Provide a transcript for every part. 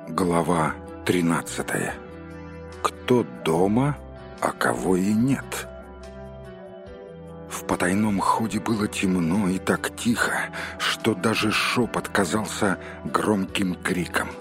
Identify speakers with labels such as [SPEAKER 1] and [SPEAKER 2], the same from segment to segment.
[SPEAKER 1] Глава 13. Кто дома, а кого и нет. В потайном ходе было темно и так тихо, что даже шепот казался громким криком.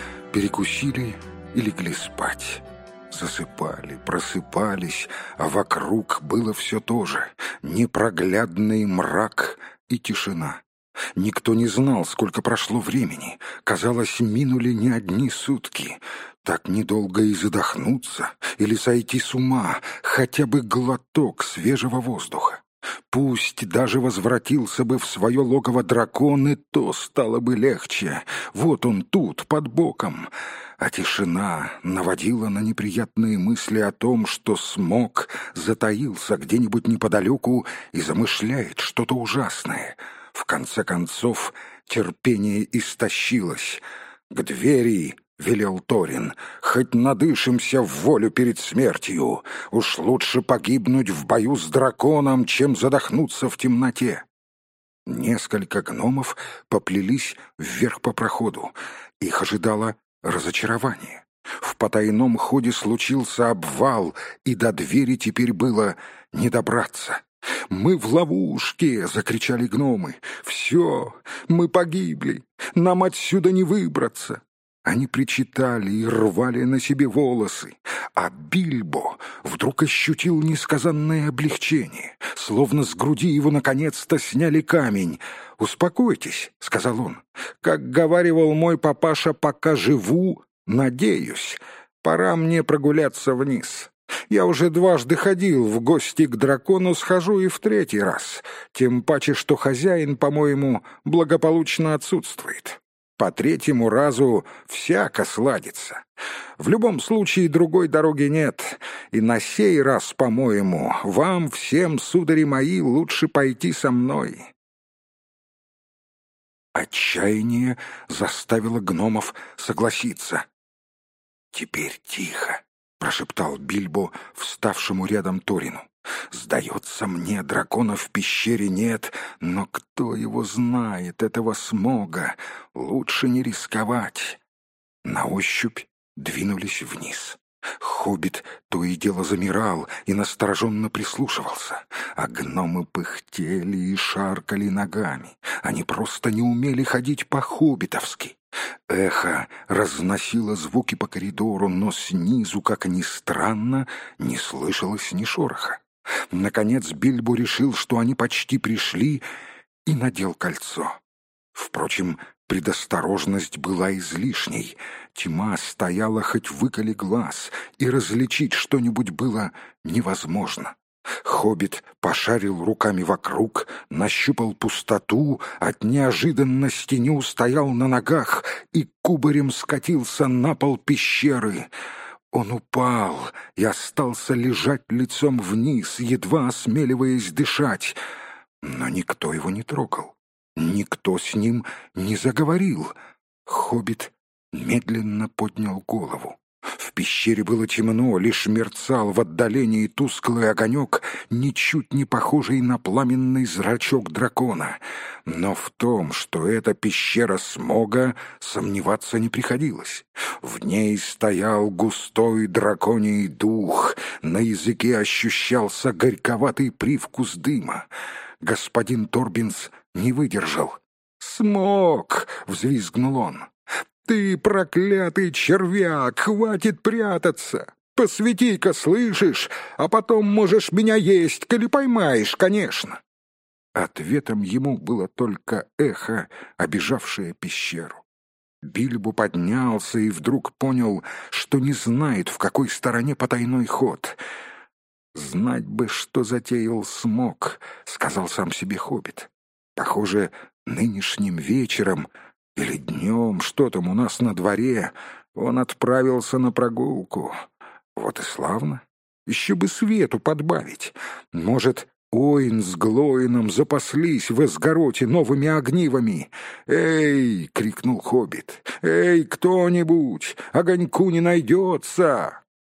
[SPEAKER 1] Перекусили и легли спать. Засыпали, просыпались, а вокруг было все то же — непроглядный мрак и тишина. Никто не знал, сколько прошло времени. Казалось, минули не одни сутки. Так недолго и задохнуться или сойти с ума, хотя бы глоток свежего воздуха. Пусть даже возвратился бы в свое логово дракон, и то стало бы легче. Вот он тут, под боком. А тишина наводила на неприятные мысли о том, что Смог затаился где-нибудь неподалеку и замышляет что-то ужасное. В конце концов, терпение истощилось. «К двери!» — велел Торин. «Хоть надышимся в волю перед смертью. Уж лучше погибнуть в бою с драконом, чем задохнуться в темноте». Несколько гномов поплелись вверх по проходу. Их ожидало разочарование. В потайном ходе случился обвал, и до двери теперь было не добраться. «Мы в ловушке!» — закричали гномы. «Все, мы погибли! Нам отсюда не выбраться!» Они причитали и рвали на себе волосы, а Бильбо вдруг ощутил несказанное облегчение, словно с груди его наконец-то сняли камень. «Успокойтесь», — сказал он, — «как говаривал мой папаша, пока живу, надеюсь, пора мне прогуляться вниз». Я уже дважды ходил в гости к дракону, схожу и в третий раз. Тем паче, что хозяин, по-моему, благополучно отсутствует. По третьему разу всяко сладится. В любом случае другой дороги нет. И на сей раз, по-моему, вам всем, судари мои, лучше пойти со мной. Отчаяние заставило гномов согласиться. «Теперь тихо», — прошептал Бильбо вставшему рядом Торину. «Сдается мне, дракона в пещере нет, но кто его знает, этого Смога? Лучше не рисковать». На ощупь двинулись вниз. Хоббит то и дело замирал и настороженно прислушивался, а гномы пыхтели и шаркали ногами. Они просто не умели ходить по-хоббитовски. Эхо разносило звуки по коридору, но снизу, как ни странно, не слышалось ни шороха. Наконец Бильбо решил, что они почти пришли, и надел кольцо. Впрочем, предосторожность была излишней. Тьма стояла хоть выколи глаз, и различить что-нибудь было невозможно. Хоббит пошарил руками вокруг, нащупал пустоту, от неожиданности не устоял на ногах и кубарем скатился на пол пещеры. Он упал и остался лежать лицом вниз, едва осмеливаясь дышать. Но никто его не трогал, никто с ним не заговорил. Хоббит медленно поднял голову. В пещере было темно, лишь мерцал в отдалении тусклый огонек, ничуть не похожий на пламенный зрачок дракона. Но в том, что это пещера Смога, сомневаться не приходилось. В ней стоял густой драконий дух, на языке ощущался горьковатый привкус дыма. Господин Торбинс не выдержал. «Смог!» — взвизгнул он. «Ты, проклятый червяк, хватит прятаться! Посвети-ка, слышишь? А потом можешь меня есть, коли поймаешь, конечно!» Ответом ему было только эхо, обижавшее пещеру. Бильбо поднялся и вдруг понял, что не знает, в какой стороне потайной ход. «Знать бы, что затеял Смог», — сказал сам себе хоббит. «Похоже, нынешним вечером или днем, что там у нас на дворе, он отправился на прогулку. Вот и славно. Еще бы свету подбавить. Может, Оин с Глоином запаслись в Эсгароте новыми огнивами. «Эй!» — крикнул хоббит. «Эй, кто-нибудь! Огоньку не найдется!»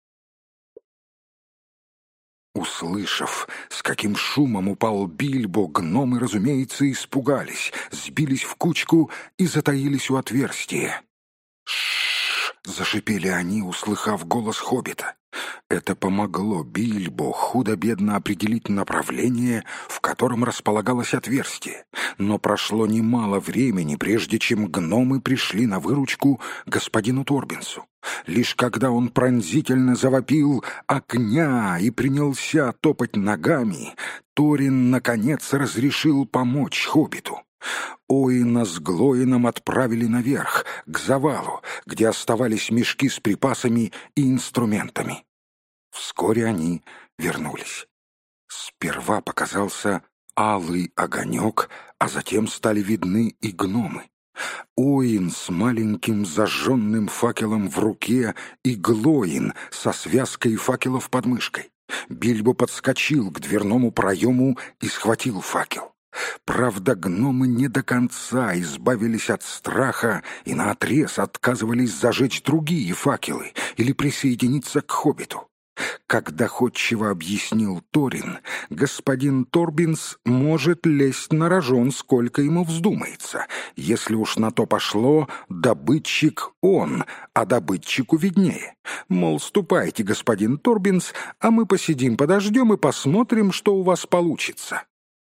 [SPEAKER 1] Услышав, с каким шумом упал Бильбо, гномы, разумеется, испугались, сбились в кучку и затаились у отверстия. «Ш-ш-ш!» зашипели они, услыхав голос хоббита. Это помогло Бильбо худо-бедно определить направление, в котором располагалось отверстие. Но прошло немало времени, прежде чем гномы пришли на выручку господину Торбинсу. Лишь когда он пронзительно завопил «Огня!» и принялся топать ногами, Торин, наконец, разрешил помочь хоббиту. Оина с Глоином отправили наверх, к завалу, где оставались мешки с припасами и инструментами. Вскоре они вернулись. Сперва показался алый огонек, а затем стали видны и гномы. Оин с маленьким зажженным факелом в руке и Глоин со связкой факелов под мышкой. Бильбо подскочил к дверному проему и схватил факел. Правда, гномы не до конца избавились от страха и наотрез отказывались зажечь другие факелы или присоединиться к хоббиту. Как доходчиво объяснил Торин, господин Торбинс может лезть на рожон, сколько ему вздумается. Если уж на то пошло, добытчик он, а добытчику виднее. Мол, ступайте, господин Торбинс, а мы посидим, подождем и посмотрим, что у вас получится.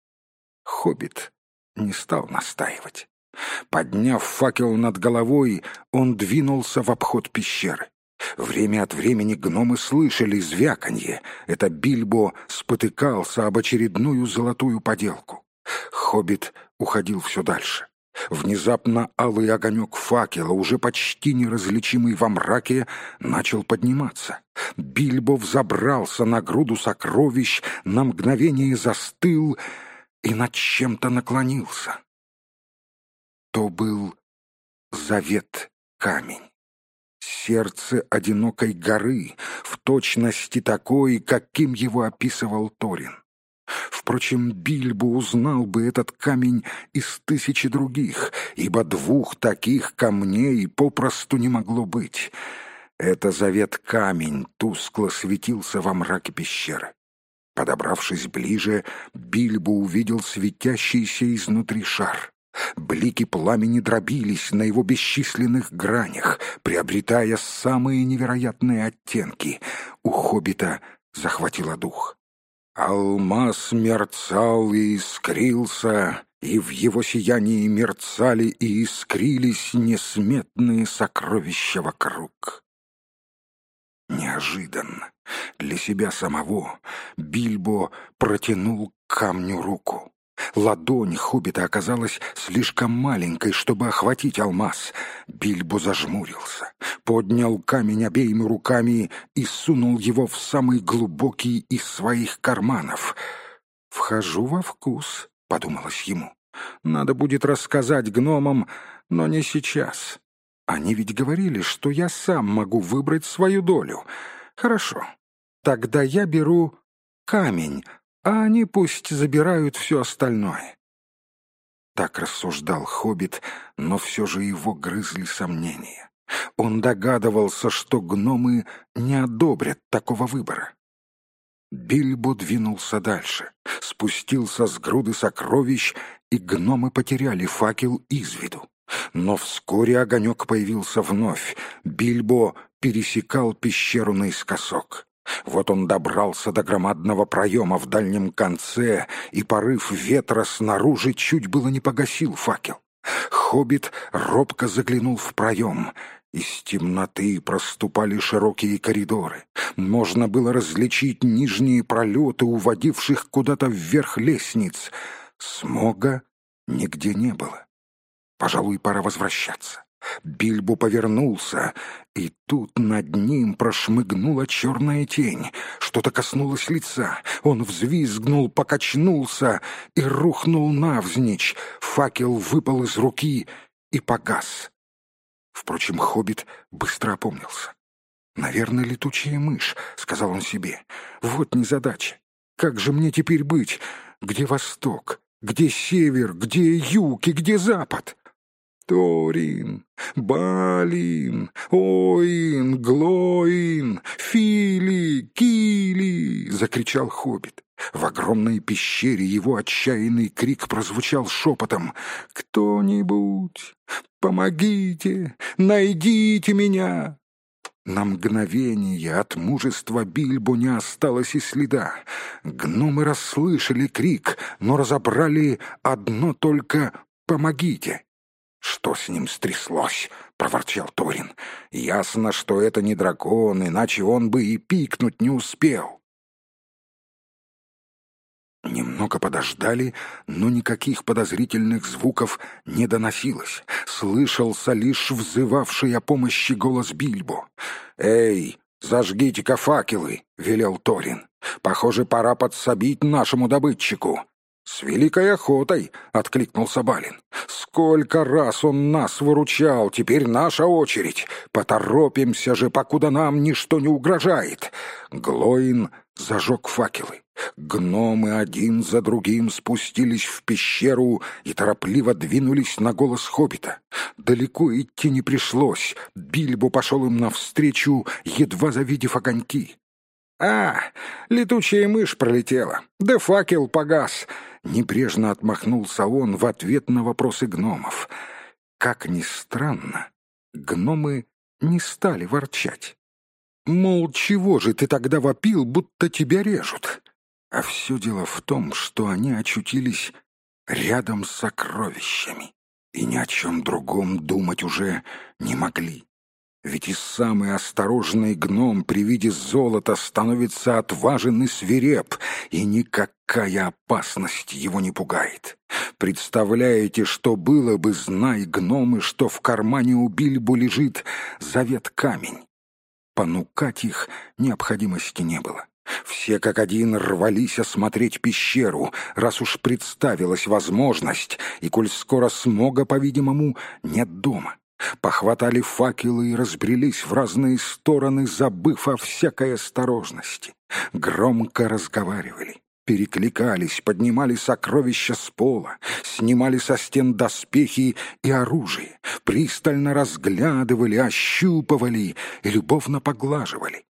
[SPEAKER 1] Хоббит не стал настаивать. Подняв факел над головой, он двинулся в обход пещеры. Время от времени гномы слышали звяканье. Это Бильбо спотыкался об очередную золотую поделку. Хоббит уходил все дальше. Внезапно алый огонек факела, уже почти неразличимый во мраке, начал подниматься. Бильбо взобрался на груду сокровищ, на мгновение застыл и над чем-то наклонился. То был завет-камень. Сердце одинокой горы, в точности такой, каким его описывал Торин. Впрочем, Бильбо узнал бы этот камень из 1000 других, ибо двух таких камней попросту не могло быть. Это завет-камень тускло светился во мраке пещеры. Подобравшись ближе, Бильбо увидел светящийся изнутри шар. Блики пламени дробились на его бесчисленных гранях, приобретая самые невероятные оттенки. У хоббита захватило дух. Алмаз мерцал и искрился, и в его сиянии мерцали и искрились несметные сокровища вокруг. Неожиданно для себя самого Бильбо протянул к камню руку. Ладонь хоббита оказалась слишком маленькой, чтобы охватить алмаз. Бильбо зажмурился, поднял камень обеими руками и сунул его в самый глубокий из своих карманов. «Вхожу во вкус», — подумалось ему. «Надо будет рассказать гномам, но не сейчас. Они ведь говорили, что я сам могу выбрать свою долю. Хорошо, тогда я беру камень, а они пусть забирают все остальное». Так рассуждал хоббит, но все же его грызли сомнения. Он догадывался, что гномы не одобрят такого выбора. Бильбо двинулся дальше, спустился с груды сокровищ, и гномы потеряли факел из виду. Но вскоре огонек появился вновь. Бильбо пересекал пещеру наискосок. Вот он добрался до громадного проема в дальнем конце, и порыв ветра снаружи чуть было не погасил факел. Хоббит робко заглянул в проем. Из темноты проступали широкие коридоры. Можно было различить нижние пролеты, уводивших куда-то вверх лестниц. Смога нигде не было. Пожалуй, пора возвращаться. Бильбо повернулся, и тут над ним прошмыгнула черная тень. Что-то коснулось лица. Он взвизгнул, покачнулся и рухнул навзничь. Факел выпал из руки и погас. Впрочем, хоббит быстро опомнился. «Наверное, летучая мышь», — сказал он себе. «Вот незадача. Как же мне теперь быть? Где восток? Где север? Где юг и где запад?» «Торин, Балин, Оин, Глоин, Фили, Кили!» — закричал хоббит. В огромной пещере его отчаянный крик прозвучал шепотом. «Кто-нибудь, помогите, найдите меня!» На мгновение от мужества Бильбо не осталось и следа. Гномы расслышали крик, но разобрали одно только «помогите». «Что с ним стряслось?» — проворчал Торин. «Ясно, что это не дракон, иначе он бы и пикнуть не успел». Немного подождали, но никаких подозрительных звуков не доносилось. Слышался лишь взывавший о помощи голос Бильбо. «Эй, зажгите-ка факелы!» — велел Торин. «Похоже, пора подсобить нашему добытчику». «С великой охотой!» — откликнулся Балин. «Сколько раз он нас выручал, теперь наша очередь! Поторопимся же, покуда нам ничто не угрожает!» Глоин зажег факелы. Гномы один за другим спустились в пещеру и торопливо двинулись на голос хоббита. Далеко идти не пришлось. Бильбо пошел им навстречу, едва завидев огоньки. «А, летучая мышь пролетела, да факел погас!» Небрежно отмахнулся он в ответ на вопросы гномов. Как ни странно, гномы не стали ворчать. Мол, чего же ты тогда вопил, будто тебя режут? А все дело в том, что они очутились рядом с сокровищами и ни о чем другом думать уже не могли. Ведь и самый осторожный гном при виде золота становится отважен и свиреп, и никакая опасность его не пугает. Представляете, что было бы, знай гномы, что в кармане у Бильбо лежит завет-камень? Понукать их необходимости не было. Все как один рвались осмотреть пещеру, раз уж представилась возможность, и коль скоро Смога, по-видимому, нет дома. Похватали факелы и разбрелись в разные стороны, забыв о всякой осторожности. Громко разговаривали, перекликались, поднимали сокровища с пола, снимали со стен доспехи и оружие, пристально разглядывали, ощупывали и любовно поглаживали.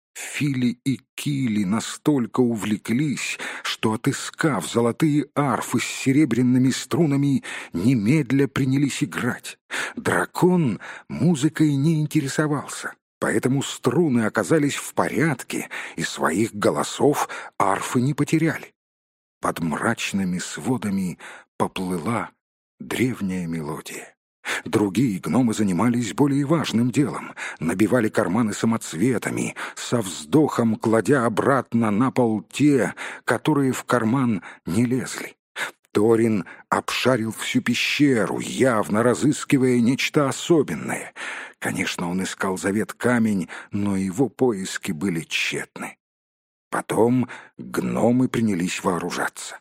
[SPEAKER 1] Фили и Кили настолько увлеклись, что, отыскав золотые арфы с серебряными струнами, немедля принялись играть. Дракон музыкой не интересовался, поэтому струны оказались в порядке, и своих голосов арфы не потеряли. Под мрачными сводами поплыла древняя мелодия. Другие гномы занимались более важным делом, набивали карманы самоцветами, со вздохом кладя обратно на пол те, которые в карман не лезли. Торин обшарил всю пещеру, явно разыскивая нечто особенное. Конечно, он искал завет-камень, но его поиски были тщетны. Потом гномы принялись вооружаться.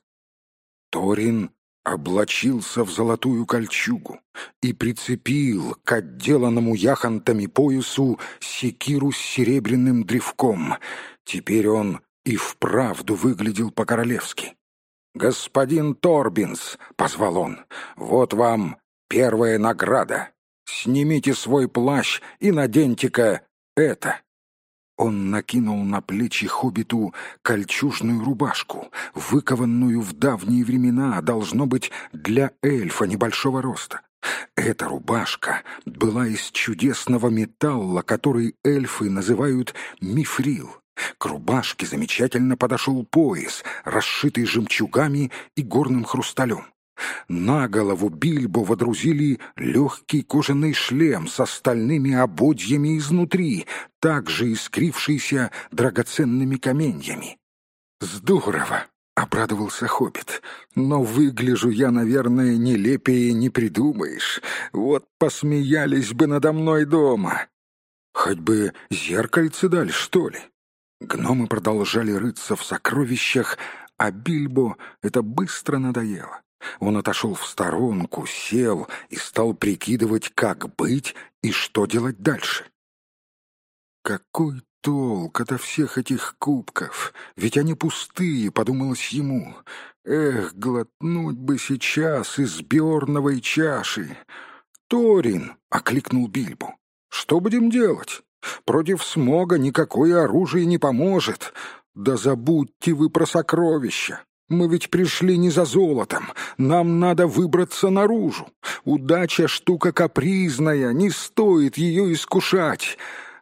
[SPEAKER 1] Торин облачился в золотую кольчугу и прицепил к отделанному яхонтами поясу секиру с серебряным древком. Теперь он и вправду выглядел по-королевски. «Господин Торбинс», — позвал он, — «вот вам первая награда. Снимите свой плащ и наденьте-ка это». Он накинул на плечи хоббиту кольчужную рубашку, выкованную в давние времена, должно быть, для эльфа небольшого роста. Эта рубашка была из чудесного металла, который эльфы называют мифрил. К рубашке замечательно подошел пояс, расшитый жемчугами и горным хрусталем. На голову Бильбо водрузили легкий кожаный шлем со стальными ободьями изнутри, также искрившийся драгоценными каменьями. «Здорово!» — обрадовался хоббит. «Но выгляжу я, наверное, нелепее не придумаешь. Вот посмеялись бы надо мной дома. Хоть бы зеркальце дали, что ли?» Гномы продолжали рыться в сокровищах, а Бильбо это быстро надоело. Он отошел в сторонку, сел и стал прикидывать, как быть и что делать дальше. «Какой толк от всех этих кубков? Ведь они пустые», — подумалось ему. «Эх, глотнуть бы сейчас из бёрновой чаши!» «Торин!» — окликнул Бильбо. «Что будем делать? Против Смога никакое оружие не поможет. Да забудьте вы про сокровища. Мы ведь пришли не за золотом, нам надо выбраться наружу. Удача штука капризная, не стоит ее искушать».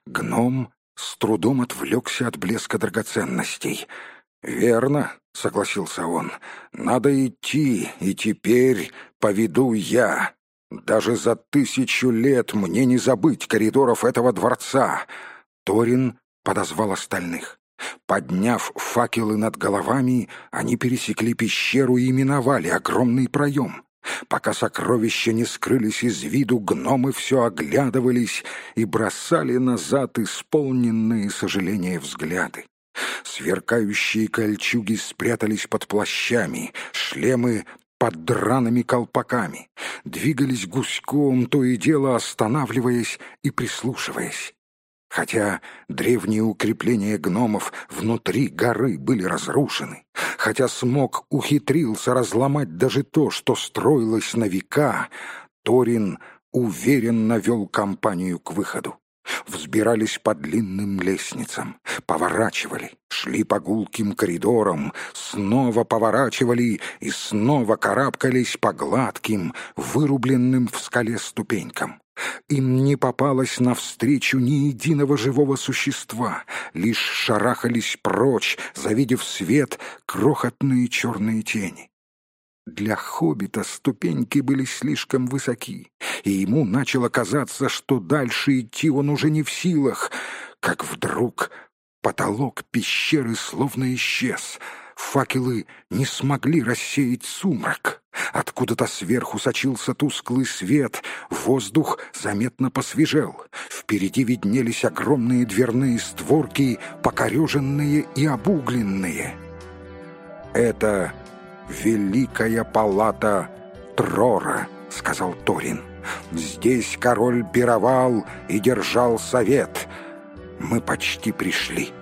[SPEAKER 1] Гном с трудом отвлекся от блеска драгоценностей. «Верно», — согласился он, — «надо идти, и теперь поведу я. Даже за 1000 лет мне не забыть коридоров этого дворца». Торин подозвал остальных. Подняв факелы над головами, они пересекли пещеру и миновали огромный проем. Пока сокровища не скрылись из виду, гномы все оглядывались и бросали назад исполненные сожаления взгляды. Сверкающие кольчуги спрятались под плащами, шлемы под драными колпаками, двигались гуськом, то и дело останавливаясь и прислушиваясь. Хотя древние укрепления гномов внутри горы были разрушены, хотя смог ухитрился разломать даже то, что строилось на века, Торин уверенно вел компанию к выходу. Взбирались по длинным лестницам, поворачивали, шли по гулким коридорам, снова поворачивали и снова карабкались по гладким, вырубленным в скале ступенькам. Им не попалось навстречу ни единого живого существа, лишь шарахались прочь, завидев свет, крохотные черные тени. Для хоббита ступеньки были слишком высоки, и ему начало казаться, что дальше идти он уже не в силах, как вдруг потолок пещеры словно исчез. Факелы не смогли рассеять сумрак. Откуда-то сверху сочился тусклый свет, воздух заметно посвежел. Впереди виднелись огромные дверные створки, покореженные и обугленные. «Это Великая палата Трора», — сказал Торин. «Здесь король пировал и держал совет. Мы почти пришли».